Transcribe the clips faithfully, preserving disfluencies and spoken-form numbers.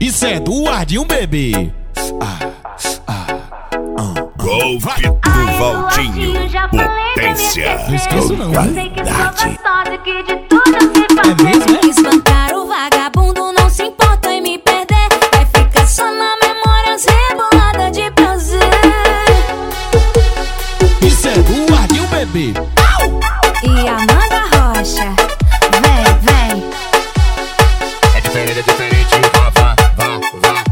Isso é Eduardinho, bebê. Ah, ah, ah. Golpe do Valtinho, potência. Não esqueço não, Eu hein? sei que sou gostosa, que de tudo se faz. É mesmo, é? Espancar o vagabundo, não se importa em me perder. Vai ficar só na memória, rebolada de prazer. Isso é Eduardinho, bebê. E Amanda Rocha, vem, vem. É diferente, é diferente, vá, vá, vá, vá.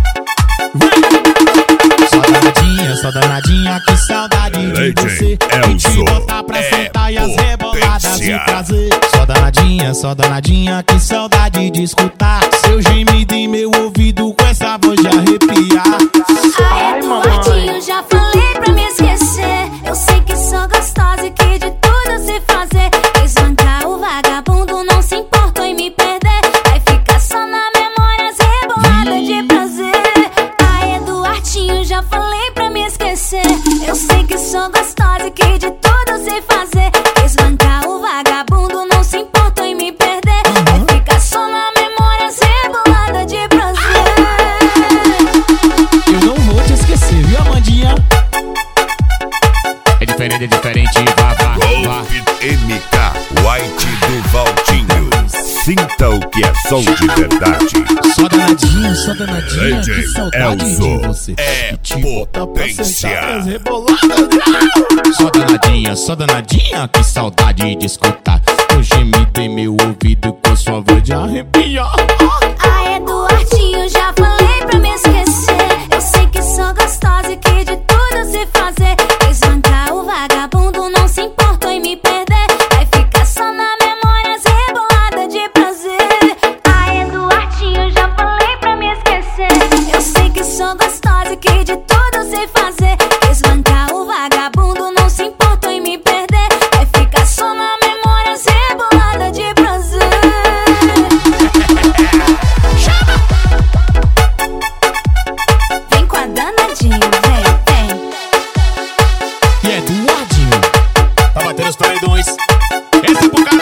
Só danadinha, só danadinha, que saudade de você. E te botar pra sentar e as reboladas de prazer. Só danadinha, só danadinha, que saudade de escutar seu gemido em meu ouvido com essa voz de arrepiar. Ai, Eduardinho, já falei pra me esquecer. Eu sei que sou gostosa e que de tudo se fazer. Espancar o vagabundo, não se importa em me perder. Vai ficar só na memória, rebolada de prazer. Ai, Eduardinho, já falei pra me esquecer. Eu sei que sou gostosa e que de tudo se fazer. Espancar o vagabundo, não se importa em me perder. Vai ficar só na memória, rebolada de prazer. Eu não vou te esquecer, viu, Amandinha? É diferente, é diferente, vá, vá, vá. Golpe M K White do Valtinho. Sinta o que é som de verdade. Só danadinha, só danadinha, D J que saudade Elzo de você. é E te botar pra potência. sentar as reboladas. Só danadinha, só danadinha, que saudade de escutar o gemido em meu ouvido com sua voz de arrepiar. Ai, Eduardinho, já falei pra me esquecer. Eu sei que sou gostosa e que de tudo se fazer. Espancar o vagabundo, não se importa em me perder. Vai ficar só na memória, rebolada de prazer. Ai, Eduardinho, já falei pra me esquecer. Eu sei que sou gostosa e que de tudo se fazer. Espancar o vagabundo, não se importa em me perder. Vai ficar só na memória, rebolada de prazer. Vem com a danadinha, vem, vem. E é Eduardinho. Tá batendo os paredões. Esse é pro cara.